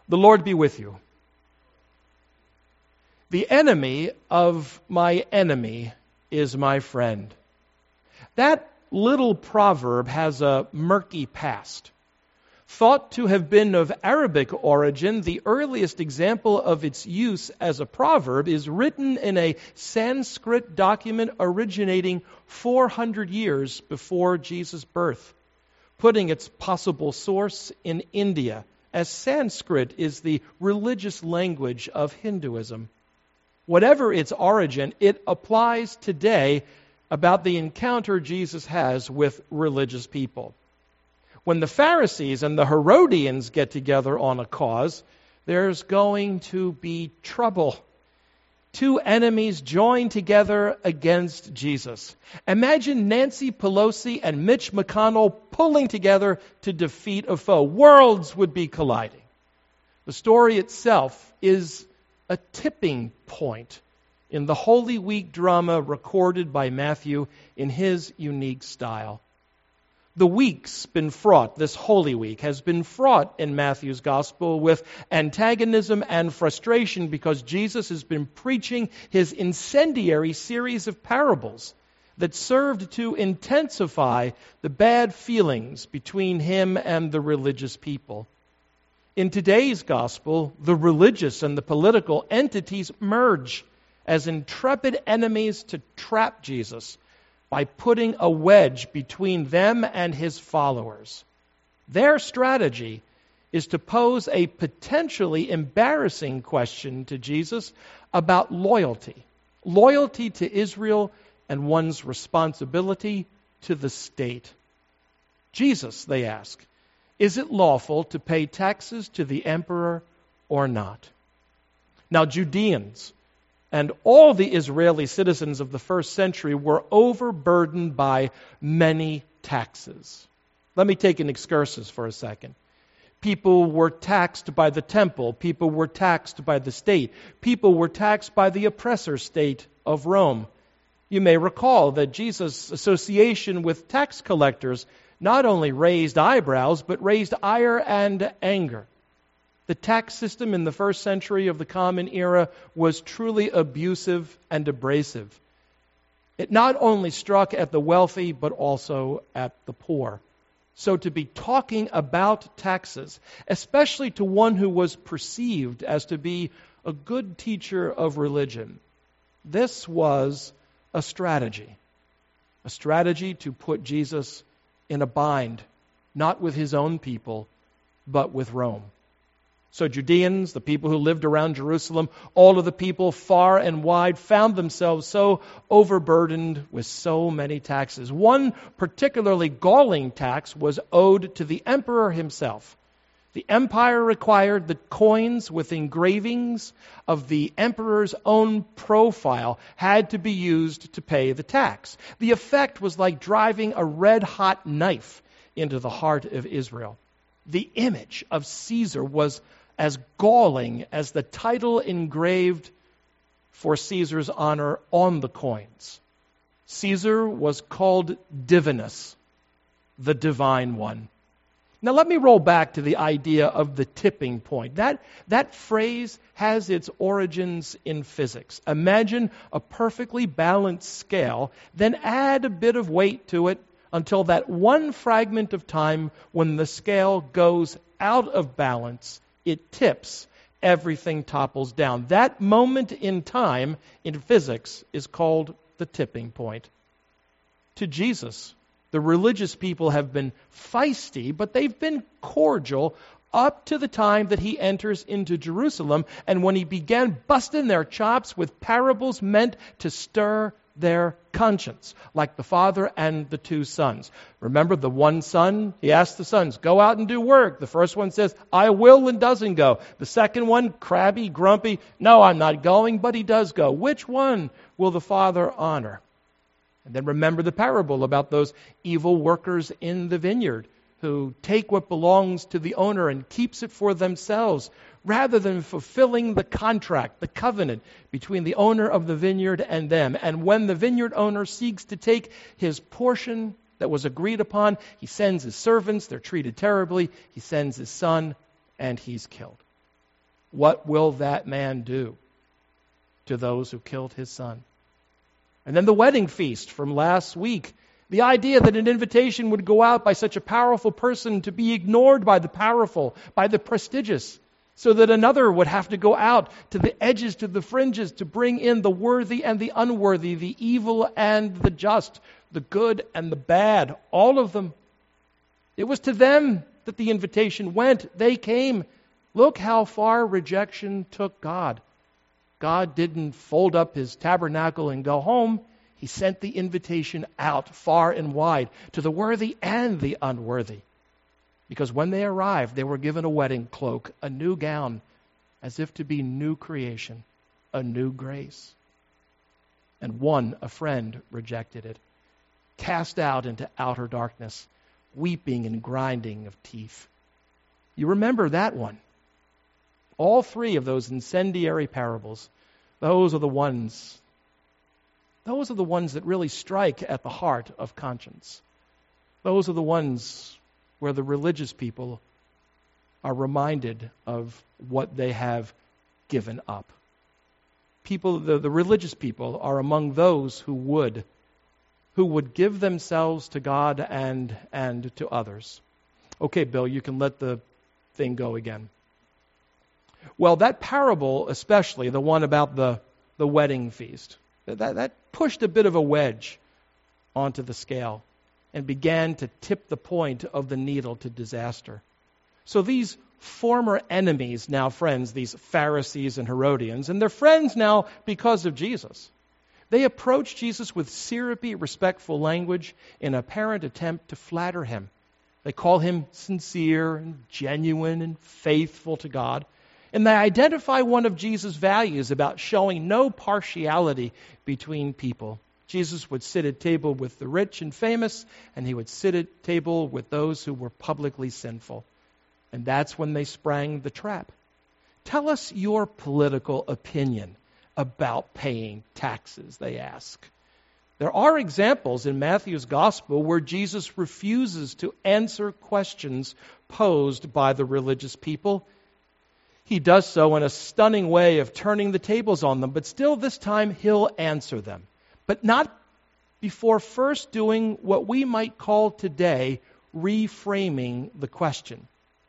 The Lord be with you. The enemy of my enemy is my friend. That little proverb has a murky past. Thought to have been of Arabic origin, the earliest example of its use as a proverb is written in a Sanskrit document originating 400 years before Jesus' birth, putting its possible source in India, as Sanskrit is the religious language of Hinduism. Whatever its origin, it applies today about the encounter Jesus has with religious people. When the Pharisees and the Herodians get together on a cause, there's going to be trouble. Two enemies join together against Jesus. Imagine Nancy Pelosi and Mitch McConnell pulling together to defeat a foe. Worlds would be colliding. The story itself is a tipping point in the Holy Week drama recorded by Matthew in his unique style. The week's been fraught, this Holy Week has been fraught in Matthew's Gospel with antagonism and frustration because Jesus has been preaching his incendiary series of parables that served to intensify the bad feelings between him and the religious people. In today's Gospel, the religious and the political entities merge as intrepid enemies to trap Jesus by putting a wedge between them and his followers. Their strategy is to pose a potentially embarrassing question to Jesus about loyalty. Loyalty to Israel and one's responsibility to the state. Jesus, they ask, is it lawful to pay taxes to the emperor or not? Now, Judeans and all the Israeli citizens of the first century were overburdened by many taxes. Let me take an excursus for a second. People were taxed by the temple. People were taxed by the state. People were taxed by the oppressor state of Rome. You may recall that Jesus' association with tax collectors not only raised eyebrows, but raised ire and anger. The tax system in the first century of the Common Era was truly abusive and abrasive. It not only struck at the wealthy, but also at the poor. So to be talking about taxes, especially to one who was perceived as to be a good teacher of religion, this was a strategy to put Jesus in a bind, not with his own people, but with Rome. So Judeans, the people who lived around Jerusalem, all of the people far and wide found themselves so overburdened with so many taxes. One particularly galling tax was owed to the emperor himself. The empire required that coins with engravings of the emperor's own profile had to be used to pay the tax. The effect was like driving a red-hot knife into the heart of Israel. The image of Caesar was as galling as the title engraved for Caesar's honor on the coins. Caesar was called Divinus, the divine one. Now let me roll back to the idea of the tipping point. That phrase has its origins in physics. Imagine a perfectly balanced scale, then add a bit of weight to it until that one fragment of time when the scale goes out of balance, it tips, everything topples down. That moment in time in physics is called the tipping point. To Jesus, the religious people have been feisty, but they've been cordial up to the time that he enters into Jerusalem and when he began busting their chops with parables meant to stir their conscience, like the father and the two sons. Remember the one son? He asked the sons, go out and do work. The first one says, I will, and doesn't go. The second one, crabby, grumpy, no, I'm not going, but he does go. Which one will the father honor? And then remember the parable about those evil workers in the vineyard who take what belongs to the owner and keeps it for themselves rather than fulfilling the contract, the covenant between the owner of the vineyard and them. And when the vineyard owner seeks to take his portion that was agreed upon, he sends his servants, they're treated terribly, he sends his son, and he's killed. What will that man do to those who killed his son? And then the wedding feast from last week. The idea that an invitation would go out by such a powerful person to be ignored by the powerful, by the prestigious, so that another would have to go out to the edges, to the fringes, to bring in the worthy and the unworthy, the evil and the just, the good and the bad, all of them. It was to them that the invitation went. They came. Look how far rejection took God. God didn't fold up his tabernacle and go home. He sent the invitation out far and wide to the worthy and the unworthy. Because when they arrived, they were given a wedding cloak, a new gown, as if to be new creation, a new grace. And one, a friend, rejected it, cast out into outer darkness, weeping and grinding of teeth. You remember that one. All three of those incendiary parables, those are the ones that really strike at the heart of conscience. Those are the ones where the religious people are reminded of what they have given up. The religious people are among those who would give themselves to God and to others. Okay, Bill, you can let the thing go again. Well, that parable, especially the one about the wedding feast, that pushed a bit of a wedge onto the scale and began to tip the point of the needle to disaster. So these former enemies, now friends, these Pharisees and Herodians, and they're friends now because of Jesus. They approach Jesus with syrupy, respectful language in an apparent attempt to flatter him. They call him sincere and genuine and faithful to God. And they identify one of Jesus' values about showing no partiality between people. Jesus would sit at table with the rich and famous, and he would sit at table with those who were publicly sinful. And that's when they sprang the trap. Tell us your political opinion about paying taxes, they ask. There are examples in Matthew's gospel where Jesus refuses to answer questions posed by the religious people. He does so in a stunning way of turning the tables on them, but still this time he'll answer them. But not before first doing what we might call today reframing the question.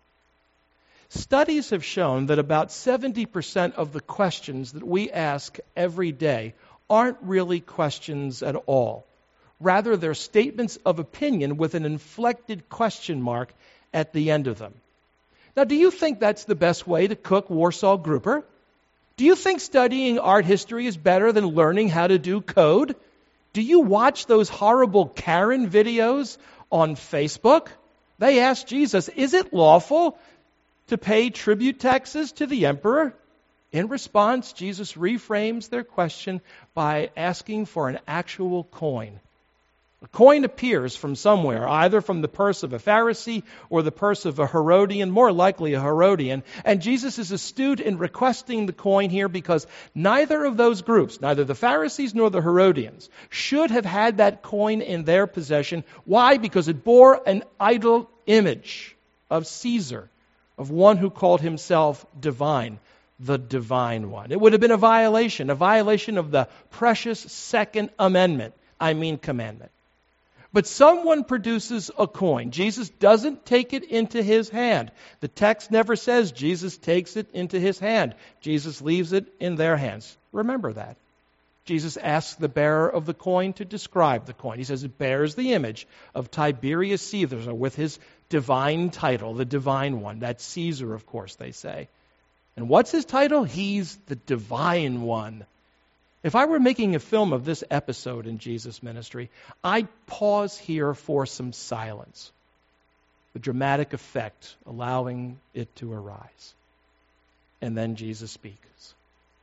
Studies have shown that about 70% of the questions that we ask every day aren't really questions at all. Rather, they're statements of opinion with an inflected question mark at the end of them. Now, do you think that's the best way to cook Warsaw Grouper? Do you think studying art history is better than learning how to do code? Do you watch those horrible Karen videos on Facebook? They asked Jesus, is it lawful to pay tribute taxes to the emperor? In response, Jesus reframes their question by asking for an actual coin. A coin appears from somewhere, either from the purse of a Pharisee or the purse of a Herodian, more likely a Herodian. And Jesus is astute in requesting the coin here because neither of those groups, neither the Pharisees nor the Herodians, should have had that coin in their possession. Why? Because it bore an idol image of Caesar, of one who called himself divine, the divine one. It would have been a violation of the precious Second Amendment, commandment. But someone produces a coin. Jesus doesn't take it into his hand. The text never says Jesus takes it into his hand. Jesus leaves it in their hands. Remember that. Jesus asks the bearer of the coin to describe the coin. He says it bears the image of Tiberius Caesar with his divine title, the divine one. That's Caesar, of course, they say. And what's his title? He's the divine one. If I were making a film of this episode in Jesus' ministry, I'd pause here for some silence, the dramatic effect allowing it to arise. And then Jesus speaks.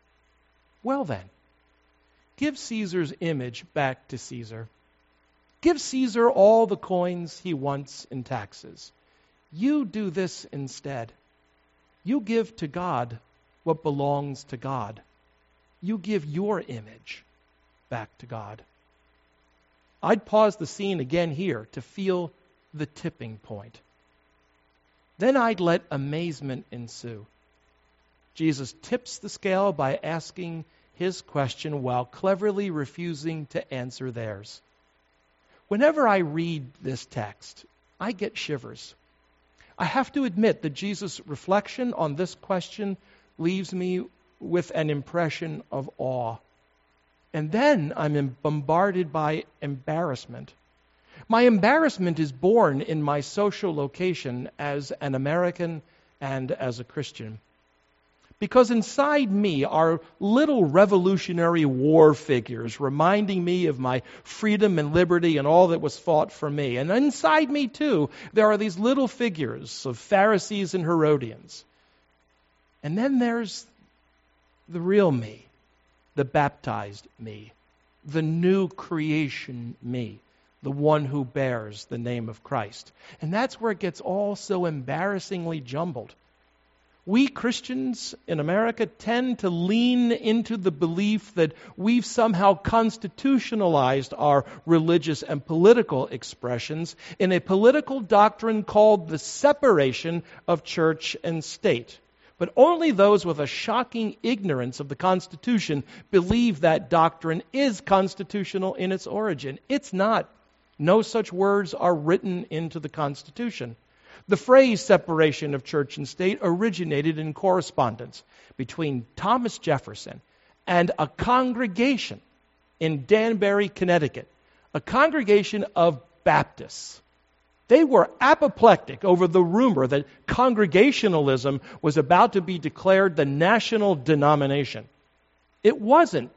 Well then, give Caesar's image back to Caesar. Give Caesar all the coins he wants in taxes. You do this instead. You give to God what belongs to God. You give your image back to God. I'd pause the scene again here to feel the tipping point. Then I'd let amazement ensue. Jesus tips the scale by asking his question while cleverly refusing to answer theirs. Whenever I read this text, I get shivers. I have to admit that Jesus' reflection on this question leaves me with an impression of awe. And then I'm bombarded by embarrassment. My embarrassment is born in my social location as an American and as a Christian. Because inside me are little Revolutionary War figures reminding me of my freedom and liberty and all that was fought for me. And inside me, too, there are these little figures of Pharisees and Herodians. And then there's the real me, the baptized me, the new creation me, the one who bears the name of Christ. And that's where it gets all so embarrassingly jumbled. We Christians in America tend to lean into the belief that we've somehow constitutionalized our religious and political expressions in a political doctrine called the separation of church and state. But only those with a shocking ignorance of the Constitution believe that doctrine is constitutional in its origin. It's not. No such words are written into the Constitution. The phrase separation of church and state originated in correspondence between Thomas Jefferson and a congregation in Danbury, Connecticut, a congregation of Baptists. They were apoplectic over the rumor that Congregationalism was about to be declared the national denomination. It wasn't,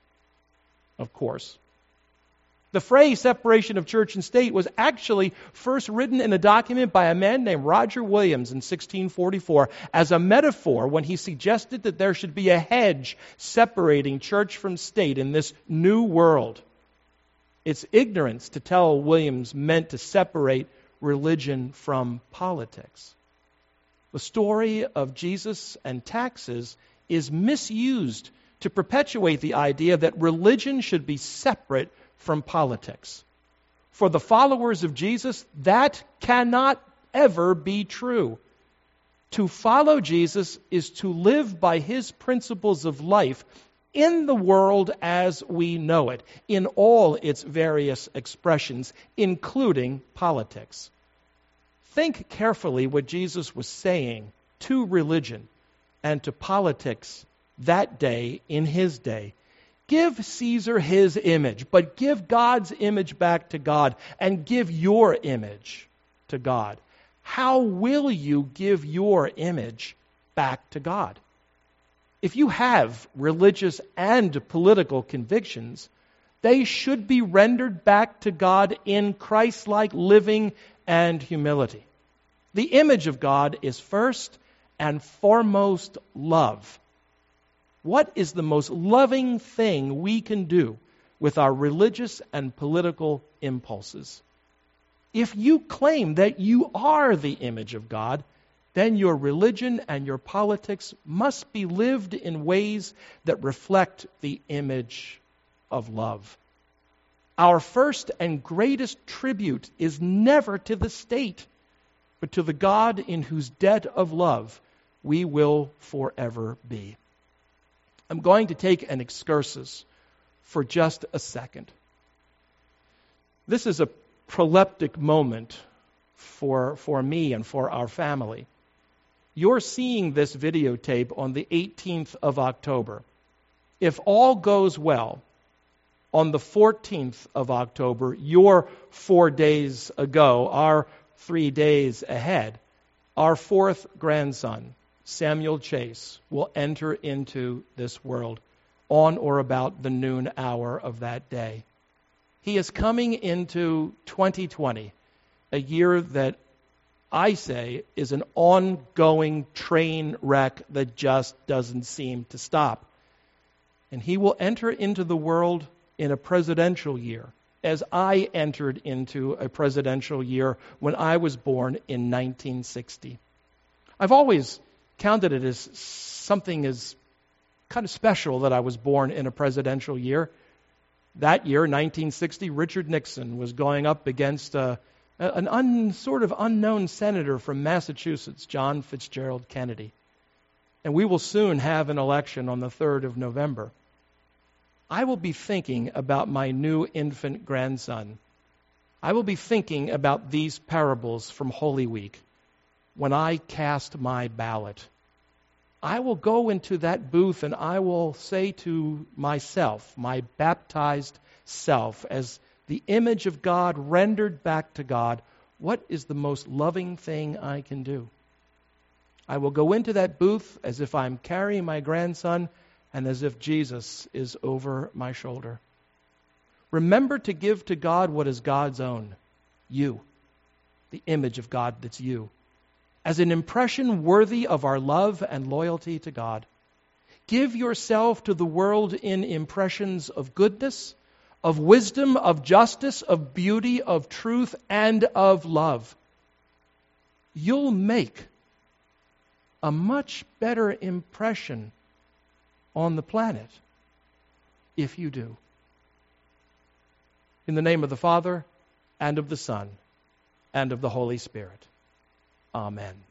of course. The phrase separation of church and state was actually first written in a document by a man named Roger Williams in 1644 as a metaphor when he suggested that there should be a hedge separating church from state in this new world. It's ignorance to tell Williams meant to separate religion from politics. The story of Jesus and taxes is misused to perpetuate the idea that religion should be separate from politics. For the followers of Jesus, that cannot ever be true. To follow Jesus is to live by his principles of life in the world as we know it, in all its various expressions, including politics. Think carefully what Jesus was saying to religion and to politics that day in his day. Give Caesar his image, but give God's image back to God, and give your image to God. How will you give your image back to God? If you have religious and political convictions, they should be rendered back to God in Christ-like living and humility. The image of God is first and foremost love. What is the most loving thing we can do with our religious and political impulses? If you claim that you are the image of God, then your religion and your politics must be lived in ways that reflect the image of love. Our first and greatest tribute is never to the state, but to the God in whose debt of love we will forever be. I'm going to take an excursus for just a second. This is a proleptic moment for me and for our family. You're seeing this videotape on the 18th of October. If all goes well, on the 14th of October, your 4 days ago, our 3 days ahead, our fourth grandson, Samuel Chase, will enter into this world on or about the noon hour of that day. He is coming into 2020, a year that I say is an ongoing train wreck that just doesn't seem to stop. And he will enter into the world in a presidential year, as I entered into a presidential year when I was born in 1960. I've always counted it as something as kind of special that I was born in a presidential year. That year, 1960, Richard Nixon was going up against an sort of unknown senator from Massachusetts, John Fitzgerald Kennedy. and we will soon have an election on the 3rd of November, I will be thinking about my new infant grandson. I will be thinking about these parables from Holy Week when I cast my ballot. I will go into that booth and I will say to myself, my baptized self, as the image of God rendered back to God, what is the most loving thing I can do? I will go into that booth as if I'm carrying my grandson and as if Jesus is over my shoulder. Remember to give to God what is God's own, you, the image of God that's you, as an impression worthy of our love and loyalty to God. Give yourself to the world in impressions of goodness, of wisdom, of justice, of beauty, of truth, and of love. You'll make a much better impression on the planet if you do. In the name of the Father, and of the Son, and of the Holy Spirit. Amen.